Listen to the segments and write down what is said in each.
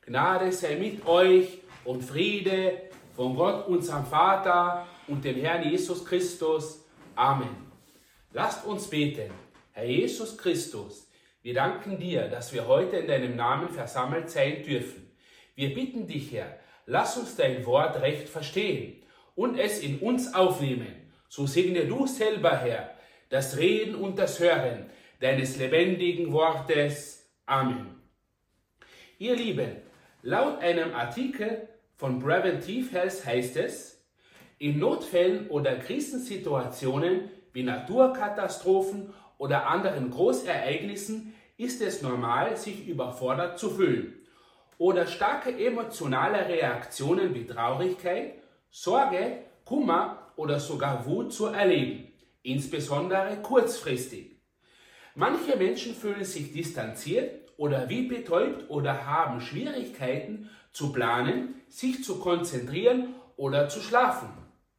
Gnade sei mit euch und Friede von Gott, unserem Vater und dem Herrn Jesus Christus. Amen. Lasst uns beten. Herr Jesus Christus, wir danken dir, dass wir heute in deinem Namen versammelt sein dürfen. Wir bitten dich, Herr, lass uns dein Wort recht verstehen und es in uns aufnehmen. So segne du selber, Herr, das Reden und das Hören deines lebendigen Wortes. Amen. Ihr Lieben, laut einem Artikel von Preventive Health heißt es, in Notfällen oder Krisensituationen wie Naturkatastrophen oder anderen Großereignissen ist es normal, sich überfordert zu fühlen oder starke emotionale Reaktionen wie Traurigkeit, Sorge, Kummer oder sogar Wut zu erleben, insbesondere kurzfristig. Manche Menschen fühlen sich distanziert oder wie betäubt oder haben Schwierigkeiten zu planen, sich zu konzentrieren oder zu schlafen.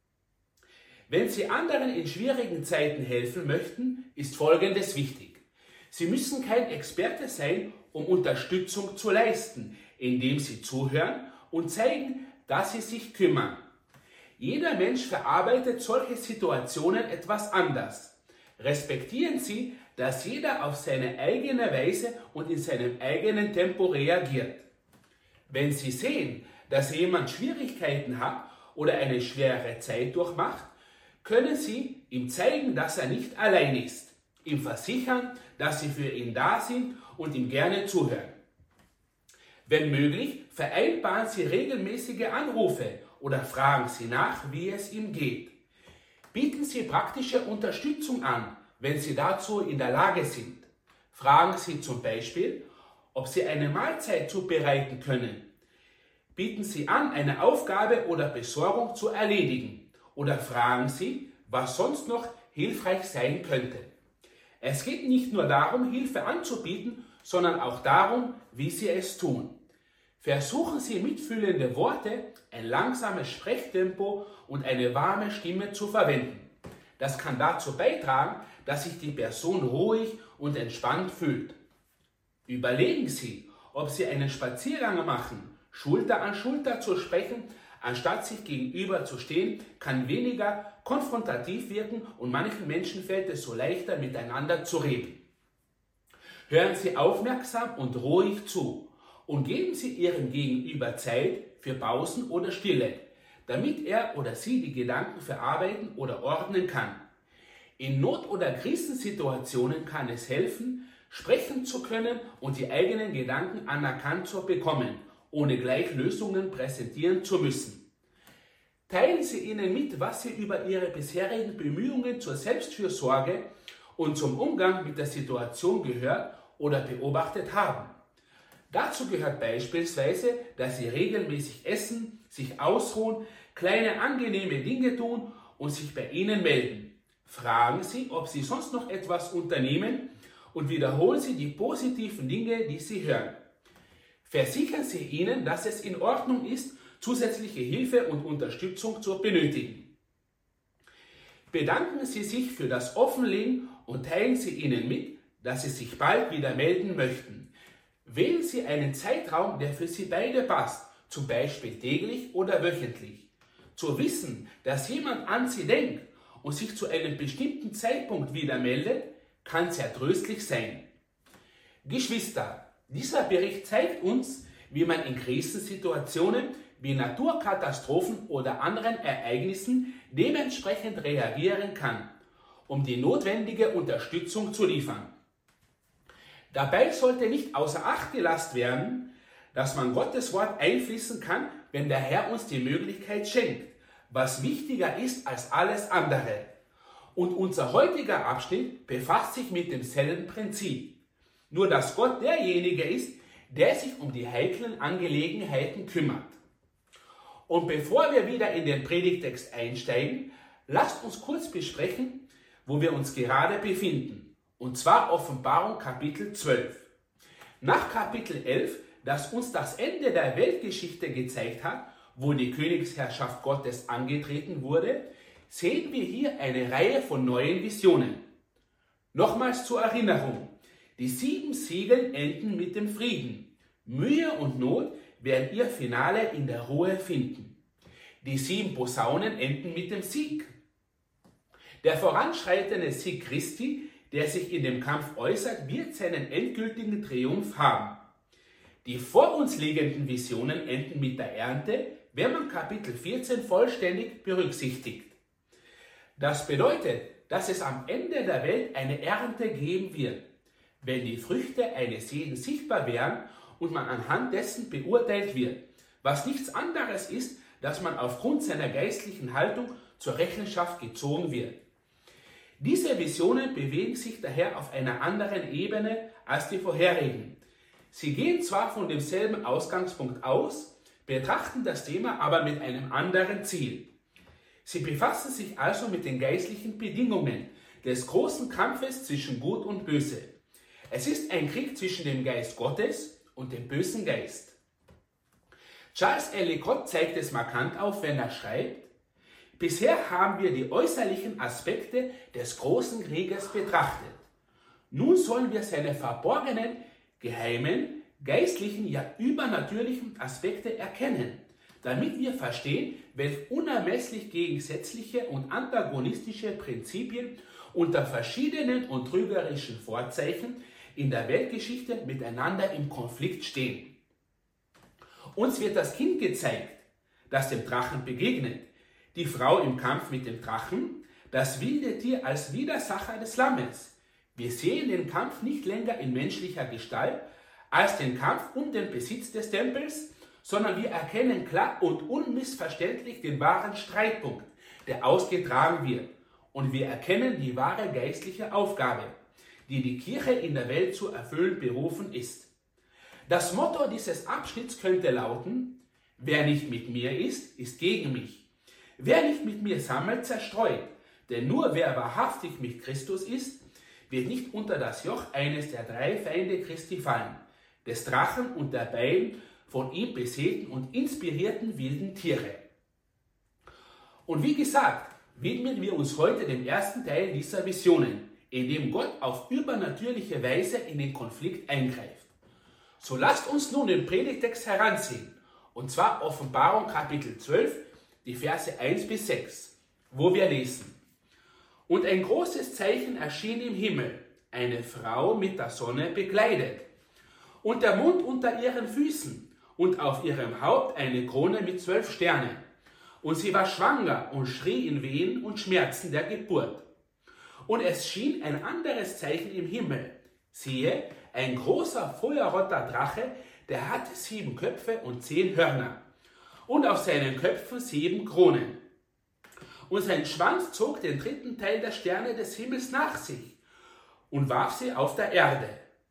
Wenn Sie anderen in schwierigen Zeiten helfen möchten, ist Folgendes wichtig. Sie müssen kein Experte sein, um Unterstützung zu leisten, indem Sie zuhören und zeigen, dass Sie sich kümmern. Jeder Mensch verarbeitet solche Situationen etwas anders. Respektieren Sie, dass jeder auf seine eigene Weise und in seinem eigenen Tempo reagiert. Wenn Sie sehen, dass jemand Schwierigkeiten hat oder eine schwere Zeit durchmacht, können Sie ihm zeigen, dass er nicht allein ist, ihm versichern, dass Sie für ihn da sind und ihm gerne zuhören. Wenn möglich, vereinbaren Sie regelmäßige Anrufe oder fragen Sie nach, wie es ihm geht. Bieten Sie praktische Unterstützung an, wenn Sie dazu in der Lage sind. Fragen Sie zum Beispiel, ob Sie eine Mahlzeit zubereiten können. Bieten Sie an, eine Aufgabe oder Besorgung zu erledigen. Oder fragen Sie, was sonst noch hilfreich sein könnte. Es geht nicht nur darum, Hilfe anzubieten, sondern auch darum, wie Sie es tun. Versuchen Sie mitfühlende Worte, ein langsames Sprechtempo und eine warme Stimme zu verwenden. Das kann dazu beitragen, dass sich die Person ruhig und entspannt fühlt. Überlegen Sie, ob Sie einen Spaziergang machen. Schulter an Schulter zu sprechen, anstatt sich gegenüber zu stehen, kann weniger konfrontativ wirken und manchen Menschen fällt es so leichter, miteinander zu reden. Hören Sie aufmerksam und ruhig zu und geben Sie Ihrem Gegenüber Zeit für Pausen oder Stille, damit er oder sie die Gedanken verarbeiten oder ordnen kann. In Not- oder Krisensituationen kann es helfen, sprechen zu können und die eigenen Gedanken anerkannt zu bekommen, ohne gleich Lösungen präsentieren zu müssen. Teilen Sie ihnen mit, was Sie über Ihre bisherigen Bemühungen zur Selbstfürsorge und zum Umgang mit der Situation gehört oder beobachtet haben. Dazu gehört beispielsweise, dass Sie regelmäßig essen, sich ausruhen, kleine angenehme Dinge tun und sich bei Ihnen melden. Fragen Sie, ob Sie sonst noch etwas unternehmen und wiederholen Sie die positiven Dinge, die Sie hören. Versichern Sie ihnen, dass es in Ordnung ist, zusätzliche Hilfe und Unterstützung zu benötigen. Bedanken Sie sich für das Offenlegen und teilen Sie ihnen mit, dass Sie sich bald wieder melden möchten. Wählen Sie einen Zeitraum, der für Sie beide passt, zum Beispiel täglich oder wöchentlich. Zu wissen, dass jemand an Sie denkt und sich zu einem bestimmten Zeitpunkt wieder meldet, kann sehr tröstlich sein. Geschwister, dieser Bericht zeigt uns, wie man in Krisensituationen wie Naturkatastrophen oder anderen Ereignissen dementsprechend reagieren kann, um die notwendige Unterstützung zu liefern. Dabei sollte nicht außer Acht gelassen werden, dass man Gottes Wort einfließen kann, wenn der Herr uns die Möglichkeit schenkt, was wichtiger ist als alles andere. Und unser heutiger Abschnitt befasst sich mit demselben Prinzip. Nur dass Gott derjenige ist, der sich um die heiklen Angelegenheiten kümmert. Und bevor wir wieder in den Predigtext einsteigen, lasst uns kurz besprechen, wo wir uns gerade befinden. Und zwar Offenbarung Kapitel 12. Nach Kapitel 11, das uns das Ende der Weltgeschichte gezeigt hat, wo die Königsherrschaft Gottes angetreten wurde, sehen wir hier eine Reihe von neuen Visionen. Nochmals zur Erinnerung, die 7 Siegel enden mit dem Frieden. Mühe und Not werden ihr Finale in der Ruhe finden. Die 7 Posaunen enden mit dem Sieg. Der voranschreitende Sieg Christi, der sich in dem Kampf äußert, wird seinen endgültigen Triumph haben. Die vor uns liegenden Visionen enden mit der Ernte, wenn man Kapitel 14 vollständig berücksichtigt. Das bedeutet, dass es am Ende der Welt eine Ernte geben wird, wenn die Früchte eines jeden sichtbar werden und man anhand dessen beurteilt wird, was nichts anderes ist, dass man aufgrund seiner geistlichen Haltung zur Rechenschaft gezogen wird. Diese Visionen bewegen sich daher auf einer anderen Ebene als die vorherigen. Sie gehen zwar von demselben Ausgangspunkt aus, betrachten das Thema aber mit einem anderen Ziel. Sie befassen sich also mit den geistlichen Bedingungen des großen Kampfes zwischen Gut und Böse. Es ist ein Krieg zwischen dem Geist Gottes und dem bösen Geist. Charles Ellicott zeigt es markant auf, wenn er schreibt: Bisher haben wir die äußerlichen Aspekte des großen Krieges betrachtet. Nun sollen wir seine verborgenen, geheimen, geistlichen, ja übernatürlichen Aspekte erkennen, damit wir verstehen, welche unermesslich gegensätzliche und antagonistische Prinzipien unter verschiedenen und trügerischen Vorzeichen in der Weltgeschichte miteinander im Konflikt stehen. Uns wird das Kind gezeigt, das dem Drachen begegnet, die Frau im Kampf mit dem Drachen, das wilde Tier als Widersacher des Lammes. Wir sehen den Kampf nicht länger in menschlicher Gestalt als den Kampf um den Besitz des Tempels, sondern wir erkennen klar und unmissverständlich den wahren Streitpunkt, der ausgetragen wird. Und wir erkennen die wahre geistliche Aufgabe, die die Kirche in der Welt zu erfüllen berufen ist. Das Motto dieses Abschnitts könnte lauten: Wer nicht mit mir ist, ist gegen mich. Wer nicht mit mir sammelt, zerstreut. Denn nur wer wahrhaftig mit Christus ist, wird nicht unter das Joch eines der 3 Feinde Christi fallen, des Drachen und der beiden von ihm beseelten und inspirierten wilden Tiere. Und wie gesagt, widmen wir uns heute dem ersten Teil dieser Visionen, in dem Gott auf übernatürliche Weise in den Konflikt eingreift. So lasst uns nun den Predigtext heranziehen, und zwar Offenbarung Kapitel 12, die Verse 1 bis 6, wo wir lesen: Und ein großes Zeichen erschien im Himmel, eine Frau mit der Sonne bekleidet, und der Mond unter ihren Füßen, und auf ihrem Haupt eine Krone mit 12 Sternen. Und sie war schwanger und schrie in Wehen und Schmerzen der Geburt. Und es schien ein anderes Zeichen im Himmel. Siehe, ein großer feuerroter Drache, der hatte 7 Köpfe und 10 Hörner. Und auf seinen Köpfen 7 Kronen. Und sein Schwanz zog den 3. Teil der Sterne des Himmels nach sich und warf sie auf der Erde.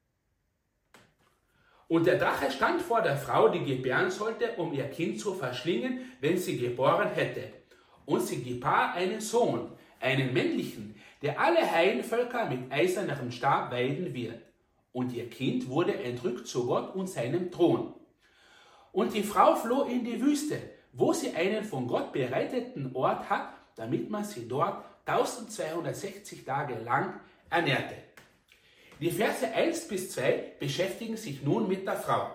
Und der Drache stand vor der Frau, die gebären sollte, um ihr Kind zu verschlingen, wenn sie geboren hätte. Und sie gebar einen Sohn, einen männlichen, der alle Heidenvölker mit eisernem Stab weiden wird. Und ihr Kind wurde entrückt zu Gott und seinem Thron. Und die Frau floh in die Wüste, wo sie einen von Gott bereiteten Ort hat, damit man sie dort 1260 Tage lang ernährte. Die Verse 1 bis 2 beschäftigen sich nun mit der Frau.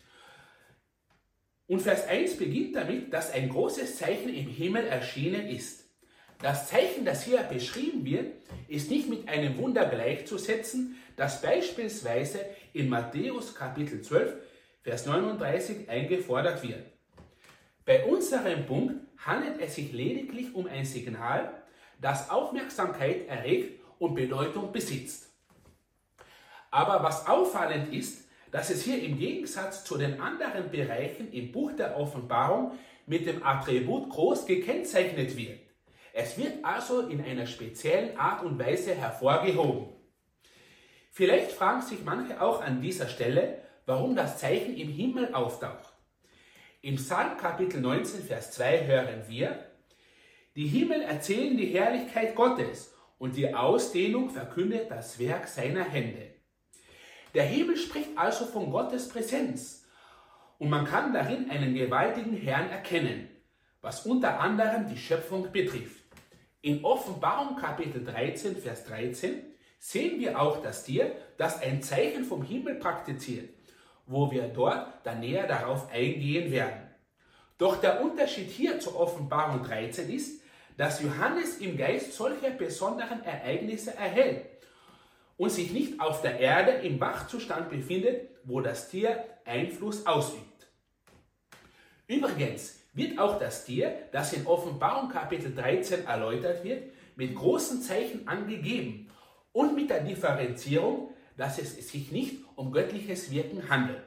Und Vers 1 beginnt damit, dass ein großes Zeichen im Himmel erschienen ist. Das Zeichen, das hier beschrieben wird, ist nicht mit einem Wunder gleichzusetzen, das beispielsweise in Matthäus Kapitel 12, Vers 39 eingefordert wird. Bei unserem Punkt handelt es sich lediglich um ein Signal, das Aufmerksamkeit erregt und Bedeutung besitzt. Aber was auffallend ist, dass es hier im Gegensatz zu den anderen Bereichen im Buch der Offenbarung mit dem Attribut groß gekennzeichnet wird. Es wird also in einer speziellen Art und Weise hervorgehoben. Vielleicht fragen sich manche auch an dieser Stelle, warum das Zeichen im Himmel auftaucht. Im Psalm Kapitel 19, Vers 2 hören wir: Die Himmel erzählen die Herrlichkeit Gottes und die Ausdehnung verkündet das Werk seiner Hände. Der Himmel spricht also von Gottes Präsenz und man kann darin einen gewaltigen Herrn erkennen, was unter anderem die Schöpfung betrifft. In Offenbarung Kapitel 13, Vers 13 sehen wir auch das Tier, das ein Zeichen vom Himmel praktiziert wo wir dort dann näher darauf eingehen werden. Doch der Unterschied hier zur Offenbarung 13 ist, dass Johannes im Geist solcher besonderen Ereignisse erhält und sich nicht auf der Erde im Wachzustand befindet, wo das Tier Einfluss ausübt. Übrigens wird auch das Tier, das in Offenbarung Kapitel 13 erläutert wird, mit großen Zeichen angegeben und mit der Differenzierung, dass es sich nicht um göttliches Wirken handelt.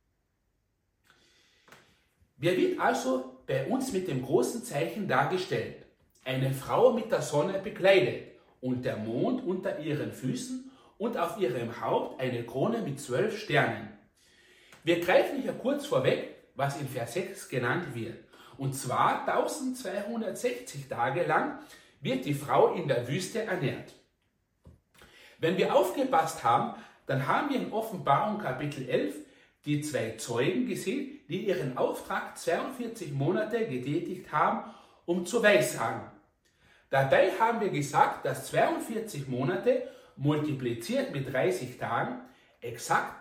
Wer wird also bei uns mit dem großen Zeichen dargestellt? Eine Frau mit der Sonne bekleidet und der Mond unter ihren Füßen und auf ihrem Haupt eine Krone mit 12 Sternen. Wir greifen hier kurz vorweg, was in Vers 6 genannt wird. Und zwar 1260 Tage lang wird die Frau in der Wüste ernährt. Wenn wir aufgepasst haben, dann haben wir in Offenbarung Kapitel 11 die 2 Zeugen gesehen, die ihren Auftrag 42 Monate getätigt haben, um zu weissagen. Dabei haben wir gesagt, dass 42 Monate multipliziert mit 30 Tagen exakt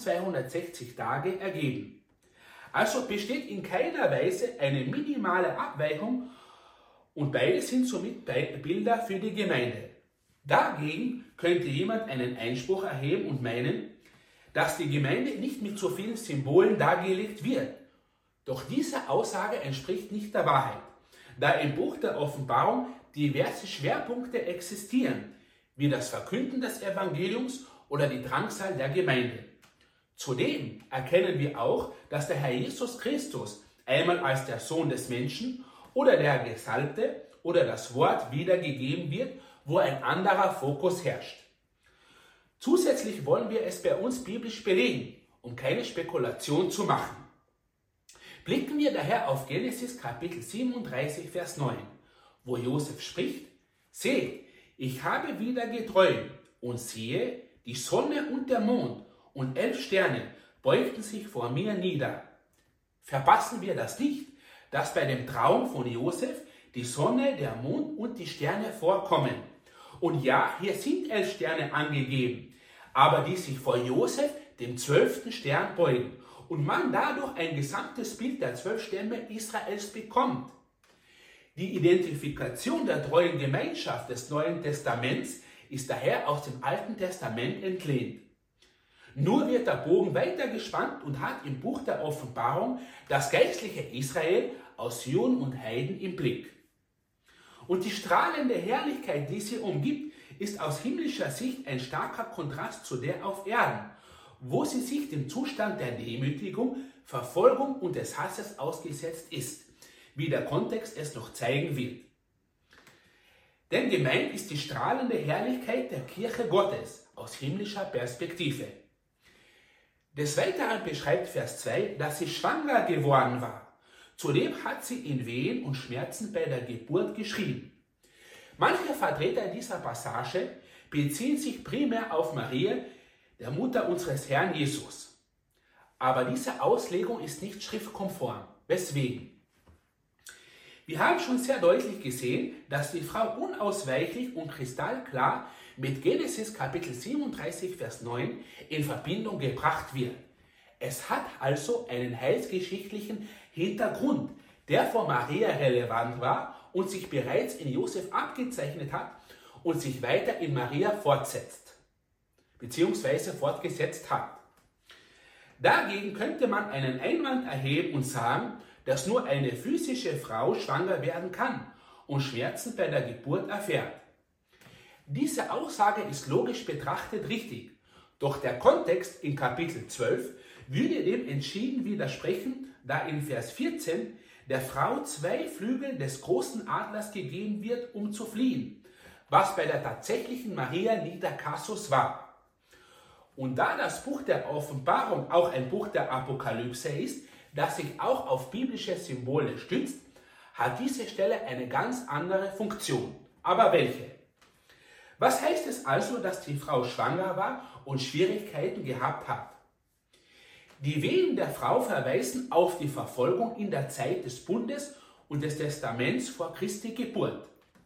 1260 Tage ergeben. Also besteht in keiner Weise eine minimale Abweichung und beide sind somit Bilder für die Gemeinde. Dagegen könnte jemand einen Einspruch erheben und meinen, dass die Gemeinde nicht mit so vielen Symbolen dargelegt wird. Doch diese Aussage entspricht nicht der Wahrheit, da im Buch der Offenbarung diverse Schwerpunkte existieren, wie das Verkünden des Evangeliums oder die Drangsal der Gemeinde. Zudem erkennen wir auch, dass der Herr Jesus Christus einmal als der Sohn des Menschen oder der Gesalbte oder das Wort wiedergegeben wird, wo ein anderer Fokus herrscht. Zusätzlich wollen wir es bei uns biblisch belegen, um keine Spekulation zu machen. Blicken wir daher auf Genesis Kapitel 37, Vers 9, wo Josef spricht: Seht, ich habe wieder geträumt und siehe, die Sonne und der Mond und 11 Sterne beugten sich vor mir nieder. Verpassen wir das nicht, dass bei dem Traum von Josef die Sonne, der Mond und die Sterne vorkommen. Und ja, hier sind 11 Sterne angegeben, aber die sich vor Josef, dem 12. Stern, beugen und man dadurch ein gesamtes Bild der 12 Stämme Israels bekommt. Die Identifikation der treuen Gemeinschaft des Neuen Testaments ist daher aus dem Alten Testament entlehnt. Nur wird der Bogen weiter gespannt und hat im Buch der Offenbarung das geistliche Israel aus Juden und Heiden im Blick. Und die strahlende Herrlichkeit, die sie umgibt, ist aus himmlischer Sicht ein starker Kontrast zu der auf Erden, wo sie sich dem Zustand der Demütigung, Verfolgung und des Hasses ausgesetzt ist, wie der Kontext es noch zeigen wird. Denn gemeint ist die strahlende Herrlichkeit der Kirche Gottes aus himmlischer Perspektive. Des Weiteren beschreibt Vers 2, dass sie schwanger geworden war. Zudem hat sie in Wehen und Schmerzen bei der Geburt geschrien. Manche Vertreter dieser Passage beziehen sich primär auf Maria, der Mutter unseres Herrn Jesus. Aber diese Auslegung ist nicht schriftkonform. Weswegen? Wir haben schon sehr deutlich gesehen, dass die Frau unausweichlich und kristallklar mit Genesis Kapitel 37, Vers 9 in Verbindung gebracht wird. Es hat also einen heilsgeschichtlichen Hintergrund, der für Maria relevant war und sich bereits in Josef abgezeichnet hat und sich weiter in Maria fortsetzt, bzw. fortgesetzt hat. Dagegen könnte man einen Einwand erheben und sagen, dass nur eine physische Frau schwanger werden kann und Schmerzen bei der Geburt erfährt. Diese Aussage ist logisch betrachtet richtig, doch der Kontext in Kapitel 12 würde dem entschieden widersprechen, da in Vers 14 der Frau 2 Flügel des großen Adlers gegeben wird, um zu fliehen, was bei der tatsächlichen Maria Nida Kasus war. Und da das Buch der Offenbarung auch ein Buch der Apokalypse ist, das sich auch auf biblische Symbole stützt, hat diese Stelle eine ganz andere Funktion. Aber welche? Was heißt es also, dass die Frau schwanger war und Schwierigkeiten gehabt hat? Die Wehen der Frau verweisen auf die Verfolgung in der Zeit des Bundes und des Testaments vor Christi Geburt.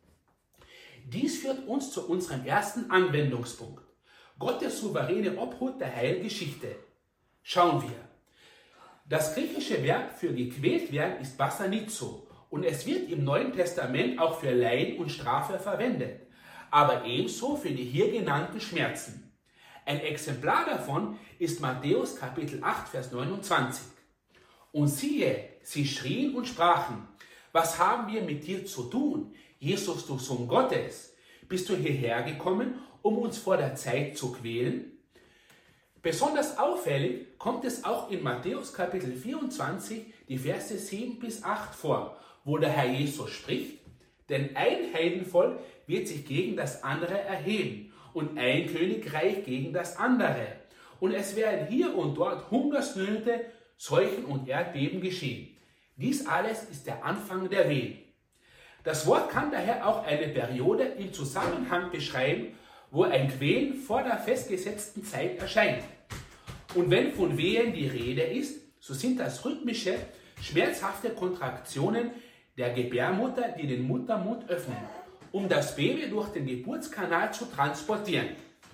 Dies führt uns zu unserem ersten Anwendungspunkt: Gottes souveräne Obhut der Heilgeschichte. Schauen wir. Das griechische Verb für gequält werden ist basanizo und es wird im Neuen Testament auch für Leiden und Strafe verwendet, aber ebenso für die hier genannten Schmerzen. Ein Exemplar davon ist Matthäus Kapitel 8, Vers 29. Und siehe, sie schrien und sprachen, was haben wir mit dir zu tun, Jesus, du Sohn Gottes? Bist du hierher gekommen, um uns vor der Zeit zu quälen? Besonders auffällig kommt es auch in Matthäus Kapitel 24, die Verse 7 bis 8 vor, wo der Herr Jesus spricht, denn ein Heidenvolk wird sich gegen das andere erheben und ein Königreich gegen das andere. Und es werden hier und dort Hungersnöte, Seuchen und Erdbeben geschehen. Dies alles ist der Anfang der Wehen. Das Wort kann daher auch eine Periode im Zusammenhang beschreiben, wo ein Quälen vor der festgesetzten Zeit erscheint. Und wenn von Wehen die Rede ist, so sind das rhythmische, schmerzhafte Kontraktionen der Gebärmutter, die den Muttermund öffnen, um das Baby durch den Geburtskanal zu transportieren.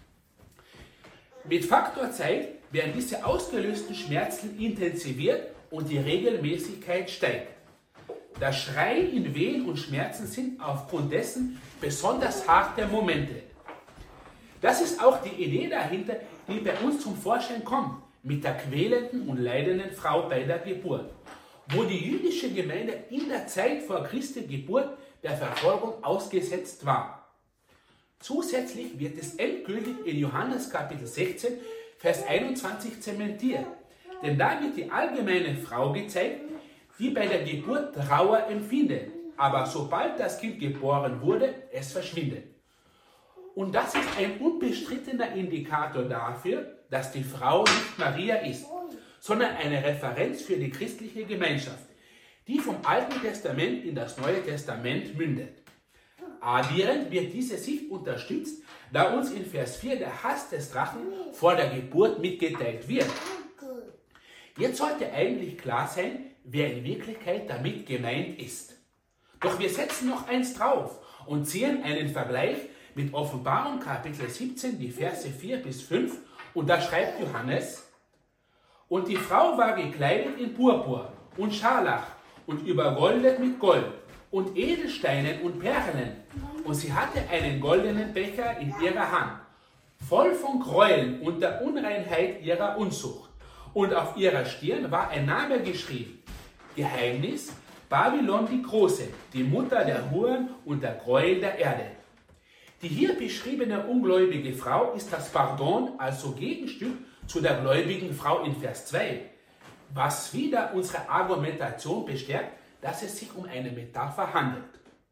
Mit Faktor Zeit werden diese ausgelösten Schmerzen intensiviert und die Regelmäßigkeit steigt. Das Schreien in Wehen und Schmerzen sind aufgrund dessen besonders harte Momente. Das ist auch die Idee dahinter, die bei uns zum Vorschein kommt, mit der quälenden und leidenden Frau bei der Geburt, wo die jüdische Gemeinde in der Zeit vor Christi Geburt der Verfolgung ausgesetzt war. Zusätzlich wird es endgültig in Johannes Kapitel 16, Vers 21 zementiert, denn da wird die allgemeine Frau gezeigt, die bei der Geburt Trauer empfindet, aber sobald das Kind geboren wurde, es verschwindet. Und das ist ein unbestrittener Indikator dafür, dass die Frau nicht Maria ist, sondern eine Referenz für die christliche Gemeinschaft, die vom Alten Testament in das Neue Testament mündet. Addierend wird diese Sicht unterstützt, da uns in Vers 4 der Hass des Drachen vor der Geburt mitgeteilt wird. Jetzt sollte eigentlich klar sein, wer in Wirklichkeit damit gemeint ist. Doch wir setzen noch eins drauf und ziehen einen Vergleich mit Offenbarung Kapitel 17, die Verse 4 bis 5, und da schreibt Johannes, und die Frau war gekleidet in Purpur und Scharlach und übergoldet mit Gold und Edelsteinen und Perlen, und sie hatte einen goldenen Becher in ihrer Hand, voll von Gräueln und der Unreinheit ihrer Unzucht. Und auf ihrer Stirn war ein Name geschrieben, Geheimnis, Babylon die Große, die Mutter der Huren und der Gräuel der Erde. Die hier beschriebene ungläubige Frau ist das Pardon, also Gegenstück zu der gläubigen Frau in Vers 2, was wieder unsere Argumentation bestärkt, dass es sich um eine Metapher handelt.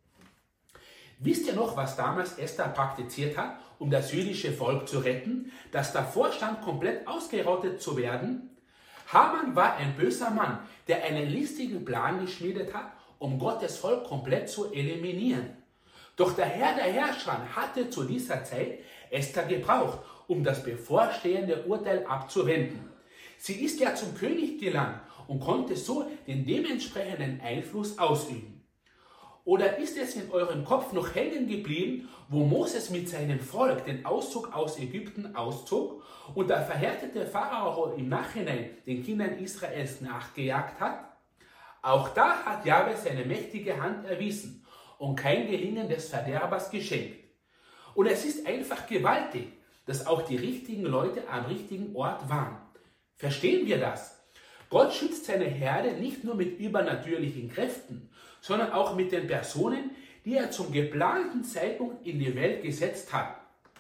Wisst ihr noch, was damals Esther praktiziert hat, um das jüdische Volk zu retten, das davor stand, komplett ausgerottet zu werden? Haman war ein böser Mann, der einen listigen Plan geschmiedet hat, um Gottes Volk komplett zu eliminieren. Doch der Herr der Herrscher hatte zu dieser Zeit Esther gebraucht, um das bevorstehende Urteil abzuwenden. Sie ist ja zum König gelangt und konnte so den dementsprechenden Einfluss ausüben. Oder ist es in eurem Kopf noch hängen geblieben, wo Moses mit seinem Volk den Auszug aus Ägypten auszog und der verhärtete Pharao im Nachhinein den Kindern Israels nachgejagt hat? Auch da hat Jahwe seine mächtige Hand erwiesen und kein Gelingen des Verderbers geschenkt. Und es ist einfach gewaltig, dass auch die richtigen Leute am richtigen Ort waren. Verstehen wir das? Gott schützt seine Herde nicht nur mit übernatürlichen Kräften, sondern auch mit den Personen, die er zum geplanten Zeitpunkt in die Welt gesetzt hat.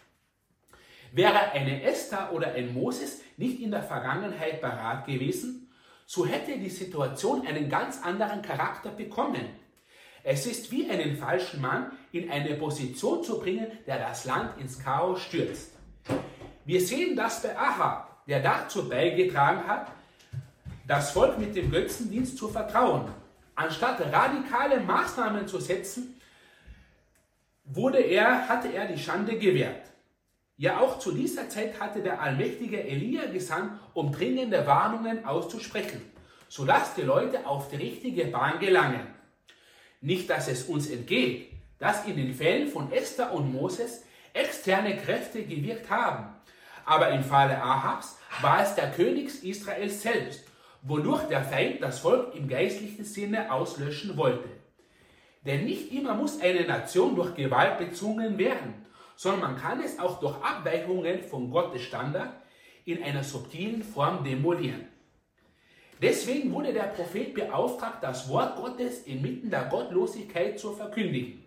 Wäre eine Esther oder ein Moses nicht in der Vergangenheit parat gewesen, so hätte die Situation einen ganz anderen Charakter bekommen. Es ist wie einen falschen Mann in eine Position zu bringen, der das Land ins Chaos stürzt. Wir sehen das bei Ahab, der dazu beigetragen hat, das Volk mit dem Götzendienst zu vertrauen. Anstatt radikale Maßnahmen zu setzen, hatte er die Schande gewährt. Ja, auch zu dieser Zeit hatte der allmächtige Elia gesandt, um dringende Warnungen auszusprechen, sodass die Leute auf die richtige Bahn gelangen. Nicht, dass es uns entgeht, dass in den Fällen von Esther und Moses externe Kräfte gewirkt haben. Aber im Falle Ahabs war es der König Israels selbst, wodurch der Feind das Volk im geistlichen Sinne auslöschen wollte. Denn nicht immer muss eine Nation durch Gewalt bezwungen werden, sondern man kann es auch durch Abweichungen von Gottes Standard in einer subtilen Form demolieren. Deswegen wurde der Prophet beauftragt, das Wort Gottes inmitten der Gottlosigkeit zu verkündigen.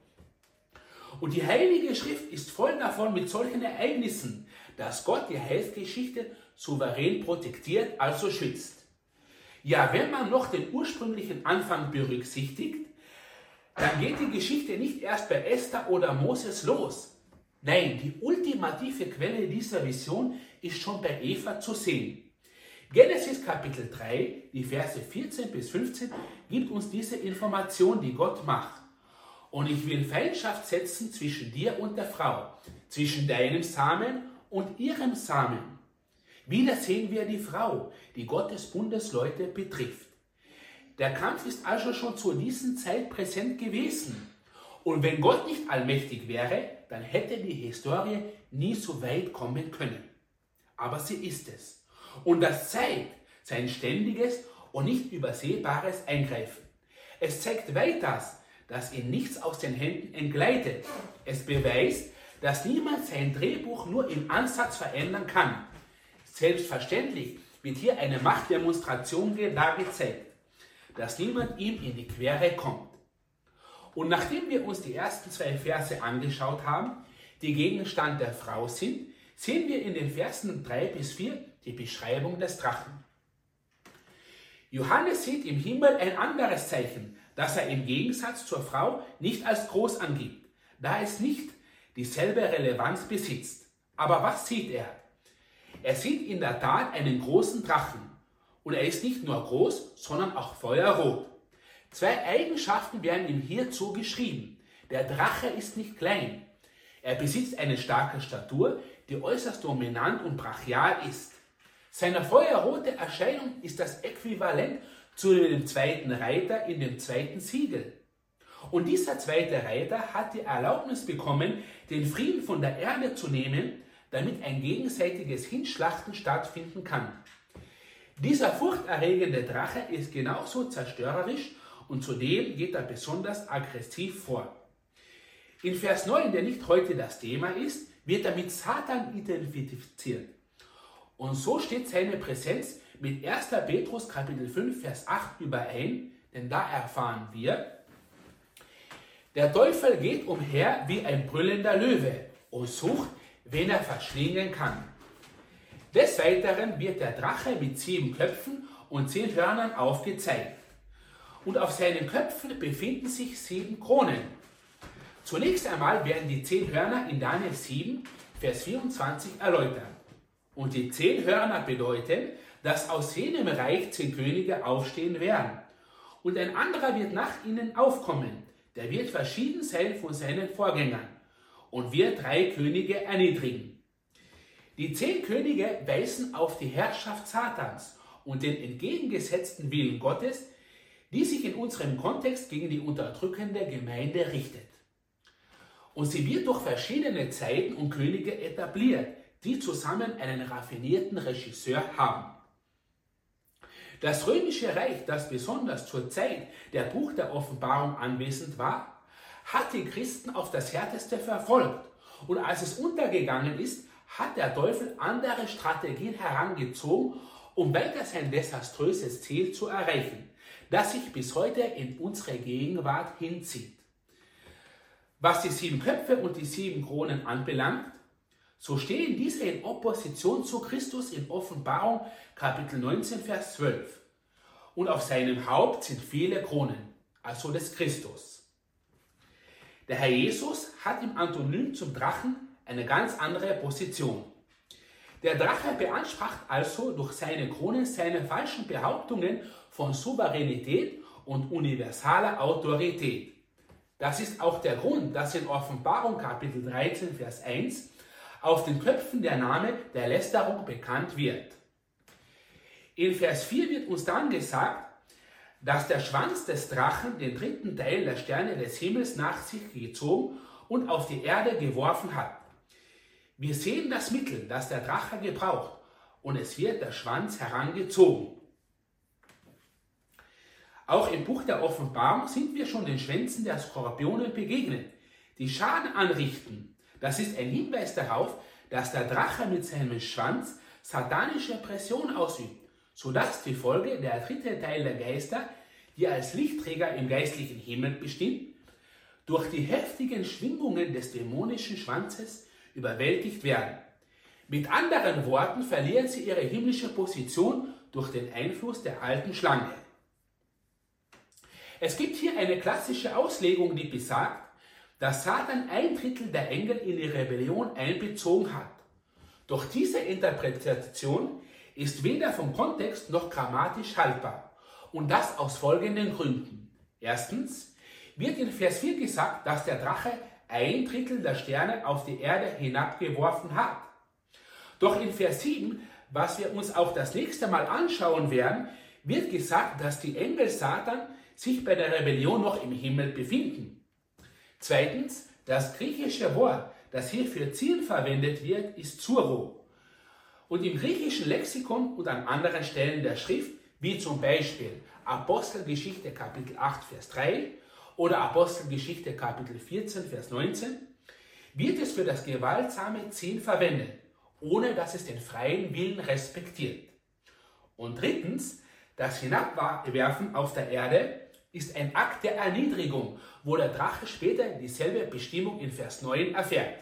Und die Heilige Schrift ist voll davon mit solchen Ereignissen, dass Gott die Heilsgeschichte souverän protektiert, also schützt. Ja, wenn man noch den ursprünglichen Anfang berücksichtigt, dann geht die Geschichte nicht erst bei Esther oder Moses los. Nein, die ultimative Quelle dieser Vision ist schon bei Eva zu sehen. Genesis Kapitel 3, die Verse 14 bis 15, gibt uns diese Information, die Gott macht. Und ich will Feindschaft setzen zwischen dir und der Frau, zwischen deinem Samen und ihrem Samen. Wieder sehen wir die Frau, die Gottes Bundesleute betrifft. Der Kampf ist also schon zu dieser Zeit präsent gewesen. Und wenn Gott nicht allmächtig wäre, dann hätte die Historie nie so weit kommen können. Aber sie ist es. Und das zeigt sein ständiges und nicht übersehbares Eingreifen. Es zeigt weiters, dass ihm nichts aus den Händen entgleitet. Es beweist, dass niemand sein Drehbuch nur im Ansatz verändern kann. Selbstverständlich wird hier eine Machtdemonstration gezeigt, dass niemand ihm in die Quere kommt. Und nachdem wir uns die ersten 2 Verse angeschaut haben, die Gegenstand der Frau sind, sehen wir in den Versen 3 bis 4 die Beschreibung des Drachen. Johannes sieht im Himmel ein anderes Zeichen, das er im Gegensatz zur Frau nicht als groß angibt, da es nicht dieselbe Relevanz besitzt. Aber was sieht er? Er sieht in der Tat einen großen Drachen. Und er ist nicht nur groß, sondern auch feuerrot. 2 Eigenschaften werden ihm hier zugeschrieben. Der Drache ist nicht klein. Er besitzt eine starke Statur, die äußerst dominant und brachial ist. Seine feuerrote Erscheinung ist das Äquivalent zu dem 2. Reiter in dem 2. Siegel. Und dieser 2. Reiter hat die Erlaubnis bekommen, den Frieden von der Erde zu nehmen, damit ein gegenseitiges Hinschlachten stattfinden kann. Dieser furchterregende Drache ist genauso zerstörerisch und zudem geht er besonders aggressiv vor. In Vers 9, der nicht heute das Thema ist, wird er mit Satan identifiziert. Und so steht seine Präsenz mit 1. Petrus Kapitel 5, Vers 8 überein, denn da erfahren wir, der Teufel geht umher wie ein brüllender Löwe und sucht, wen er verschlingen kann. Des Weiteren wird der Drache mit 7 Köpfen und 10 Hörnern aufgezeigt. Und auf seinen Köpfen befinden sich 7 Kronen. Zunächst einmal werden die 10 Hörner in Daniel 7, Vers 24 erläutert. Und die 10 Hörner bedeuten, dass aus jenem Reich 10 Könige aufstehen werden. Und ein anderer wird nach ihnen aufkommen. Der wird verschieden sein von seinen Vorgängern und wird 3 Könige erniedrigen. Die 10 Könige weisen auf die Herrschaft Satans und den entgegengesetzten Willen Gottes, die sich in unserem Kontext gegen die unterdrückende Gemeinde richtet. Und sie wird durch verschiedene Zeiten und Könige etabliert, die zusammen einen raffinierten Regisseur haben. Das Römische Reich, das besonders zur Zeit der Buch der Offenbarung anwesend war, hat die Christen auf das Härteste verfolgt. Und als es untergegangen ist, hat der Teufel andere Strategien herangezogen, um weiter sein desaströses Ziel zu erreichen, das sich bis heute in unsere Gegenwart hinzieht. Was die 7 Köpfe und die 7 Kronen anbelangt, so stehen diese in Opposition zu Christus in Offenbarung Kapitel 19, Vers 12. Und auf seinem Haupt sind viele Kronen, also des Christus. Der Herr Jesus hat im Antonym zum Drachen eine ganz andere Position. Der Drache beansprucht also durch seine Kronen seine falschen Behauptungen von Souveränität und universaler Autorität. Das ist auch der Grund, dass in Offenbarung Kapitel 13, Vers 1 auf den Köpfen der Name der Lästerung bekannt wird. In Vers 4 wird uns dann gesagt, dass der Schwanz des Drachen den 3. Teil der Sterne des Himmels nach sich gezogen und auf die Erde geworfen hat. Wir sehen das Mittel, das der Drache gebraucht, und es wird der Schwanz herangezogen. Auch im Buch der Offenbarung sind wir schon den Schwänzen der Skorpione begegnet, die Schaden anrichten. Das ist ein Hinweis darauf, dass der Drache mit seinem Schwanz satanische Pression ausübt, sodass die Folge, der dritte Teil der Geister, die als Lichtträger im geistlichen Himmel bestimmt, durch die heftigen Schwingungen des dämonischen Schwanzes überwältigt werden. Mit anderen Worten verlieren sie ihre himmlische Position durch den Einfluss der alten Schlange. Es gibt hier eine klassische Auslegung, die besagt, dass Satan 1/3 der Engel in die Rebellion einbezogen hat. Doch diese Interpretation ist weder vom Kontext noch grammatisch haltbar. Und das aus folgenden Gründen. Erstens wird in Vers 4 gesagt, dass der Drache 1/3 der Sterne auf die Erde hinabgeworfen hat. Doch in Vers 7, was wir uns auch das nächste Mal anschauen werden, wird gesagt, dass die Engel Satan sich bei der Rebellion noch im Himmel befinden. Zweitens, das griechische Wort, das hier für ziehen verwendet wird, ist Zuro. Und im griechischen Lexikon und an anderen Stellen der Schrift, wie zum Beispiel Apostelgeschichte Kapitel 8, Vers 3 oder Apostelgeschichte Kapitel 14, Vers 19, wird es für das gewaltsame Ziehen verwendet, ohne dass es den freien Willen respektiert. Und drittens, das Hinabwerfen auf der Erde ist ein Akt der Erniedrigung, wo der Drache später dieselbe Bestimmung in Vers 9 erfährt.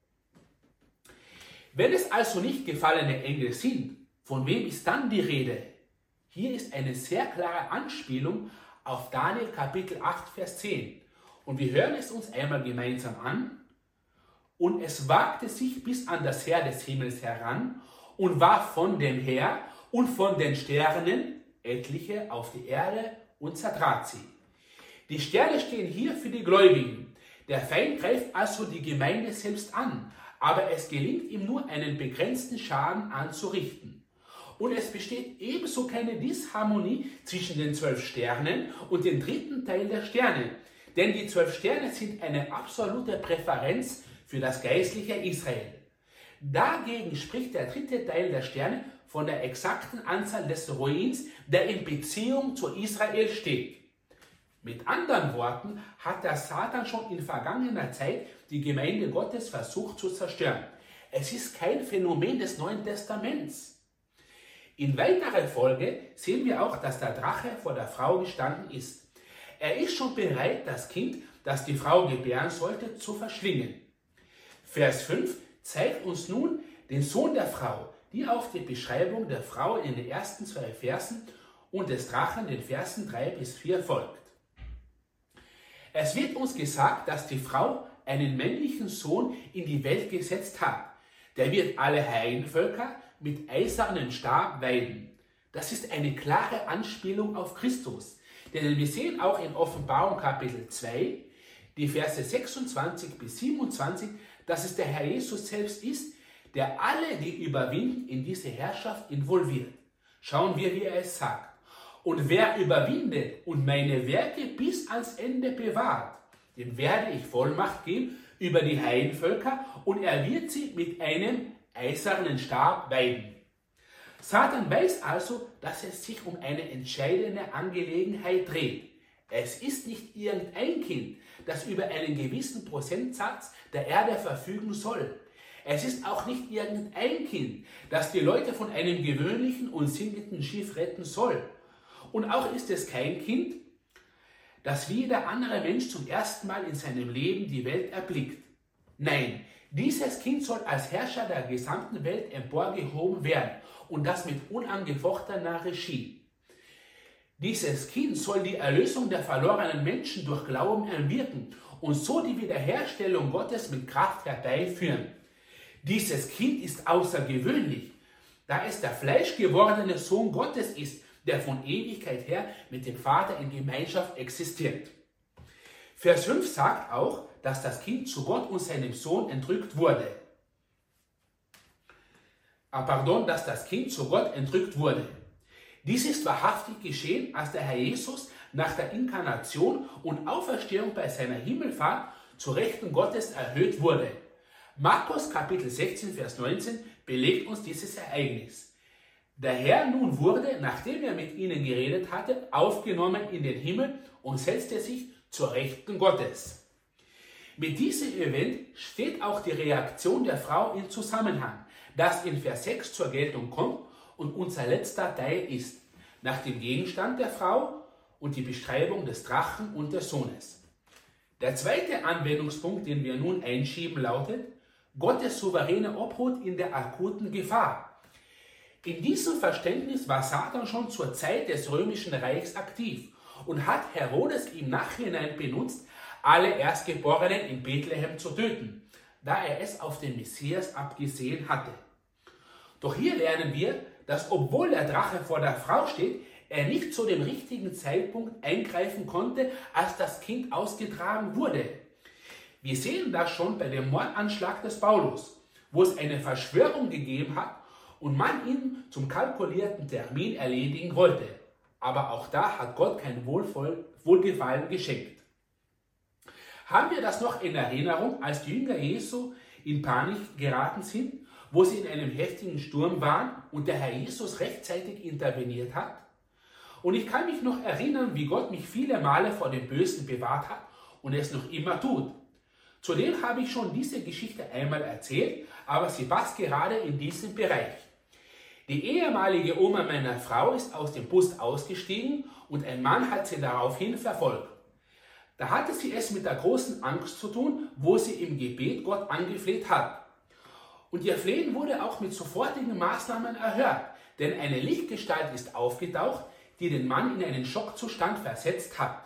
Wenn es also nicht gefallene Engel sind, von wem ist dann die Rede? Hier ist eine sehr klare Anspielung auf Daniel Kapitel 8, Vers 10. Und wir hören es uns einmal gemeinsam an. Und es wagte sich bis an das Heer des Himmels heran und warf von dem Heer und von den Sternen etliche auf die Erde und zertrat sie. Die Sterne stehen hier für die Gläubigen. Der Feind greift also die Gemeinde selbst an, aber es gelingt ihm nur, einen begrenzten Schaden anzurichten. Und es besteht ebenso keine Disharmonie zwischen den 12 Sternen und dem dritten Teil der Sterne, denn die 12 Sterne sind eine absolute Präferenz für das geistliche Israel. Dagegen spricht der dritte Teil der Sterne von der exakten Anzahl des Ruins, der in Beziehung zu Israel steht. Mit anderen Worten hat der Satan schon in vergangener Zeit die Gemeinde Gottes versucht zu zerstören. Es ist kein Phänomen des Neuen Testaments. In weiterer Folge sehen wir auch, dass der Drache vor der Frau gestanden ist. Er ist schon bereit, das Kind, das die Frau gebären sollte, zu verschlingen. Vers 5 zeigt uns nun den Sohn der Frau, die auf die Beschreibung der Frau in den ersten 2 Versen und des Drachen den Versen 3 bis 4 folgt. Es wird uns gesagt, dass die Frau einen männlichen Sohn in die Welt gesetzt hat. Der wird alle Heidenvölker mit eisernem Stab weiden. Das ist eine klare Anspielung auf Christus. Denn wir sehen auch in Offenbarung Kapitel 2, die Verse 26 bis 27, dass es der Herr Jesus selbst ist, der alle, die überwinden, in diese Herrschaft involviert. Schauen wir, wie er es sagt. Und wer überwindet und meine Werke bis ans Ende bewahrt, dem werde ich Vollmacht geben über die Heidenvölker und er wird sie mit einem eisernen Stab weiden. Satan weiß also, dass es sich um eine entscheidende Angelegenheit dreht. Es ist nicht irgendein Kind, das über einen gewissen Prozentsatz der Erde verfügen soll. Es ist auch nicht irgendein Kind, das die Leute von einem gewöhnlichen und sinkenden Schiff retten soll. Und auch ist es kein Kind, das wie jeder andere Mensch zum ersten Mal in seinem Leben die Welt erblickt. Nein, dieses Kind soll als Herrscher der gesamten Welt emporgehoben werden und das mit unangefochtener Regie. Dieses Kind soll die Erlösung der verlorenen Menschen durch Glauben erwirken und so die Wiederherstellung Gottes mit Kraft herbeiführen. Dieses Kind ist außergewöhnlich, da es der fleischgewordene Sohn Gottes ist, der von Ewigkeit her mit dem Vater in Gemeinschaft existiert. Vers 5 sagt auch, dass das Kind zu Gott und seinem Sohn entrückt wurde. Dass das Kind zu Gott entrückt wurde. Dies ist wahrhaftig geschehen, als der Herr Jesus nach der Inkarnation und Auferstehung bei seiner Himmelfahrt zur Rechten Gottes erhöht wurde. Markus Kapitel 16, Vers 19 belegt uns dieses Ereignis. Der Herr nun wurde, nachdem er mit ihnen geredet hatte, aufgenommen in den Himmel und setzte sich zur Rechten Gottes. Mit diesem Event steht auch die Reaktion der Frau in Zusammenhang, das in Vers 6 zur Geltung kommt und unser letzter Teil ist, nach dem Gegenstand der Frau und die Beschreibung des Drachen und des Sohnes. Der zweite Anwendungspunkt, den wir nun einschieben, lautet: Gottes souveräne Obhut in der akuten Gefahr. In diesem Verständnis war Satan schon zur Zeit des Römischen Reichs aktiv und hat Herodes im Nachhinein benutzt, alle Erstgeborenen in Bethlehem zu töten, da er es auf den Messias abgesehen hatte. Doch hier lernen wir, dass obwohl der Drache vor der Frau steht, er nicht zu dem richtigen Zeitpunkt eingreifen konnte, als das Kind ausgetragen wurde. Wir sehen das schon bei dem Mordanschlag des Paulus, wo es eine Verschwörung gegeben hat und man ihn zum kalkulierten Termin erledigen wollte. Aber auch da hat Gott kein Wohlgefallen geschenkt. Haben wir das noch in Erinnerung, als die Jünger Jesu in Panik geraten sind, wo sie in einem heftigen Sturm waren und der Herr Jesus rechtzeitig interveniert hat? Und ich kann mich noch erinnern, wie Gott mich viele Male vor dem Bösen bewahrt hat und es noch immer tut. Zudem habe ich schon diese Geschichte einmal erzählt, aber sie passt gerade in diesen Bereich. Die ehemalige Oma meiner Frau ist aus dem Bus ausgestiegen und ein Mann hat sie daraufhin verfolgt. Da hatte sie es mit der großen Angst zu tun, wo sie im Gebet Gott angefleht hat. Und ihr Flehen wurde auch mit sofortigen Maßnahmen erhört, denn eine Lichtgestalt ist aufgetaucht, die den Mann in einen Schockzustand versetzt hat.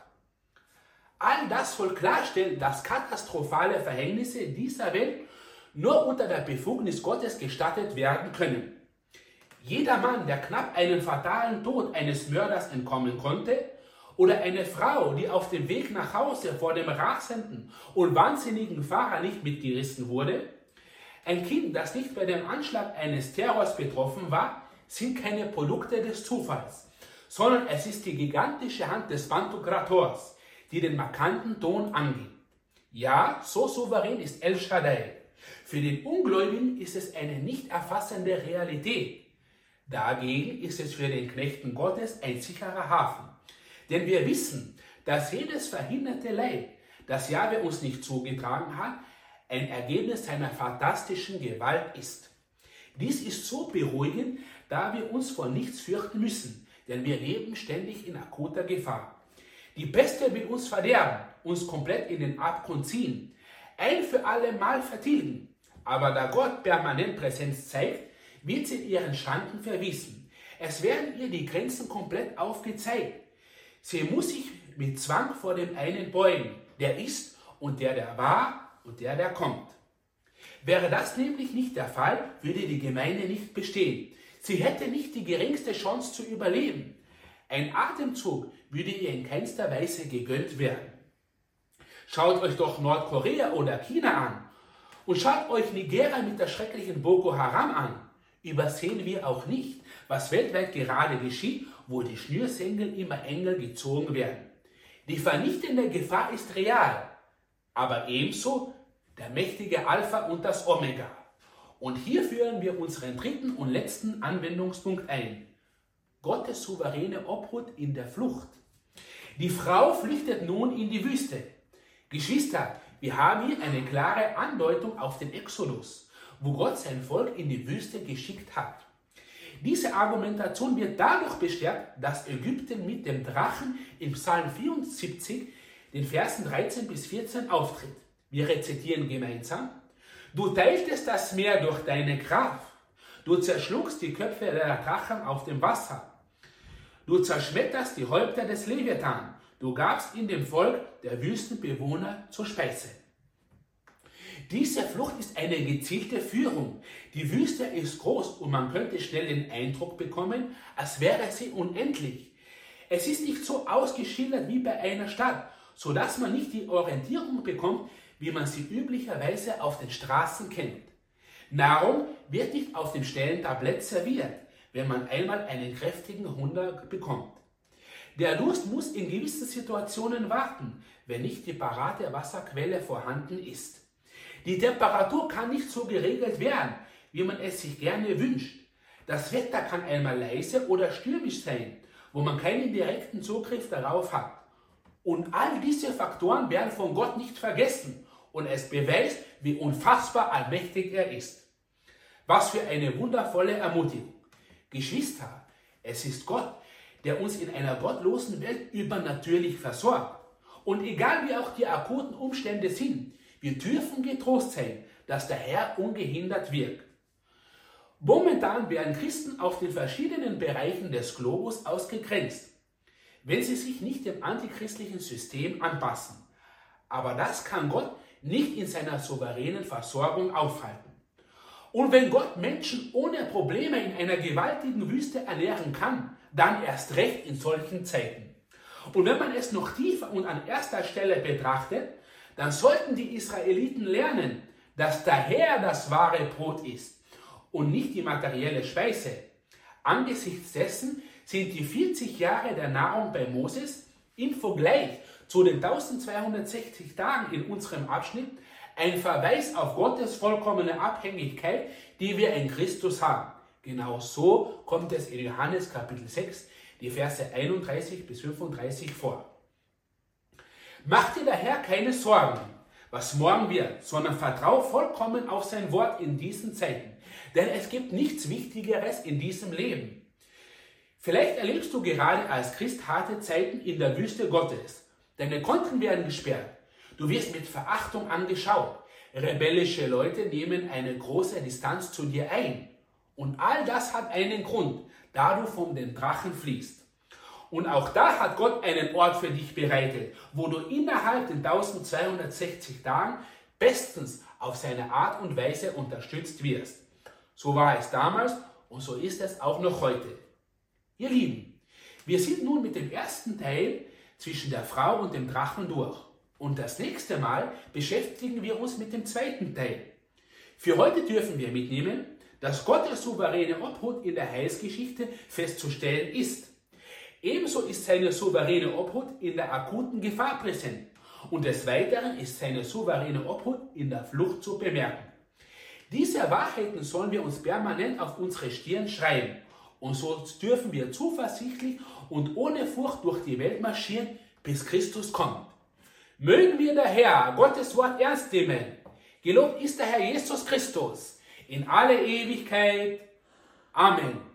All das soll klarstellen, dass katastrophale Verhängnisse dieser Welt nur unter der Befugnis Gottes gestattet werden können. Jeder Mann, der knapp einen fatalen Tod eines Mörders entkommen konnte, oder eine Frau, die auf dem Weg nach Hause vor dem rasenden und wahnsinnigen Fahrer nicht mitgerissen wurde, ein Kind, das nicht bei dem Anschlag eines Terrors betroffen war, sind keine Produkte des Zufalls, sondern es ist die gigantische Hand des Pantokrators, die den markanten Ton angibt. Ja, so souverän ist El Shaddai. Für den Ungläubigen ist es eine nicht erfassende Realität. Dagegen ist es für den Knechten Gottes ein sicherer Hafen. Denn wir wissen, dass jedes verhinderte Leid, das Jahwe uns nicht zugetragen hat, ein Ergebnis seiner fantastischen Gewalt ist. Dies ist so beruhigend, da wir uns vor nichts fürchten müssen, denn wir leben ständig in akuter Gefahr. Die Peste will uns verderben, uns komplett in den Abgrund ziehen, ein für alle Mal vertilgen. Aber da Gott permanent Präsenz zeigt, wird sie in ihren Schranken verwiesen. Es werden ihr die Grenzen komplett aufgezeigt. Sie muss sich mit Zwang vor dem einen beugen, der ist und der war und der kommt. Wäre das nämlich nicht der Fall, würde die Gemeinde nicht bestehen. Sie hätte nicht die geringste Chance zu überleben. Ein Atemzug würde ihr in keinster Weise gegönnt werden. Schaut euch doch Nordkorea oder China an und schaut euch Nigeria mit der schrecklichen Boko Haram an. Übersehen wir auch nicht, was weltweit gerade geschieht, wo die Schnürsenkel immer enger gezogen werden. Die vernichtende Gefahr ist real, aber ebenso der mächtige Alpha und das Omega. Und hier führen wir unseren dritten und letzten Anwendungspunkt ein. Gottes souveräne Obhut in der Flucht. Die Frau flüchtet nun in die Wüste. Geschwister, wir haben hier eine klare Andeutung auf den Exodus, wo Gott sein Volk in die Wüste geschickt hat. Diese Argumentation wird dadurch bestärkt, dass Ägypten mit dem Drachen im Psalm 74, den Versen 13 bis 14 auftritt. Wir rezitieren gemeinsam: Du teiltest das Meer durch deine Kraft. Du zerschlugst die Köpfe der Drachen auf dem Wasser. Du zerschmetterst die Häupter des Leviathan. Du gabst in dem Volk der Wüstenbewohner zur Speise. Diese Flucht ist eine gezielte Führung. Die Wüste ist groß und man könnte schnell den Eindruck bekommen, als wäre sie unendlich. Es ist nicht so ausgeschildert wie bei einer Stadt, sodass man nicht die Orientierung bekommt, wie man sie üblicherweise auf den Straßen kennt. Nahrung wird nicht auf dem Stellentablett serviert, wenn man einmal einen kräftigen Hunger bekommt. Der Durst muss in gewissen Situationen warten, wenn nicht die parate Wasserquelle vorhanden ist. Die Temperatur kann nicht so geregelt werden, wie man es sich gerne wünscht. Das Wetter kann einmal leise oder stürmisch sein, wo man keinen direkten Zugriff darauf hat. Und all diese Faktoren werden von Gott nicht vergessen und es beweist, wie unfassbar allmächtig er ist. Was für eine wundervolle Ermutigung. Geschwister, es ist Gott, der uns in einer gottlosen Welt übernatürlich versorgt. Und egal wie auch die akuten Umstände sind, wir dürfen getrost sein, dass der Herr ungehindert wirkt. Momentan werden Christen auf den verschiedenen Bereichen des Globus ausgegrenzt, wenn sie sich nicht dem antichristlichen System anpassen. Aber das kann Gott nicht in seiner souveränen Versorgung aufhalten. Und wenn Gott Menschen ohne Probleme in einer gewaltigen Wüste ernähren kann, dann erst recht in solchen Zeiten. Und wenn man es noch tiefer und an erster Stelle betrachtet, dann sollten die Israeliten lernen, dass der Herr das wahre Brot ist und nicht die materielle Speise. Angesichts dessen sind die 40 Jahre der Nahrung bei Moses im Vergleich zu den 1260 Tagen in unserem Abschnitt ein Verweis auf Gottes vollkommene Abhängigkeit, die wir in Christus haben. Genau so kommt es in Johannes Kapitel 6, die Verse 31 bis 35 vor. Mach dir daher keine Sorgen, was morgen wird, sondern vertrau vollkommen auf sein Wort in diesen Zeiten. Denn es gibt nichts Wichtigeres in diesem Leben. Vielleicht erlebst du gerade als Christ harte Zeiten in der Wüste Gottes. Deine Konten werden gesperrt. Du wirst mit Verachtung angeschaut. Rebellische Leute nehmen eine große Distanz zu dir ein. Und all das hat einen Grund, da du von den Drachen fliehst. Und auch da hat Gott einen Ort für dich bereitet, wo du innerhalb den 1260 Tagen bestens auf seine Art und Weise unterstützt wirst. So war es damals und so ist es auch noch heute. Ihr Lieben, wir sind nun mit dem ersten Teil zwischen der Frau und dem Drachen durch. Und das nächste Mal beschäftigen wir uns mit dem zweiten Teil. Für heute dürfen wir mitnehmen, dass Gottes souveräne Obhut in der Heilsgeschichte festzustellen ist. Ebenso ist seine souveräne Obhut in der akuten Gefahr präsent und des Weiteren ist seine souveräne Obhut in der Flucht zu bemerken. Diese Wahrheiten sollen wir uns permanent auf unsere Stirn schreiben und so dürfen wir zuversichtlich und ohne Furcht durch die Welt marschieren, bis Christus kommt. Mögen wir daher Gottes Wort ernst nehmen. Gelobt ist der Herr Jesus Christus in alle Ewigkeit. Amen.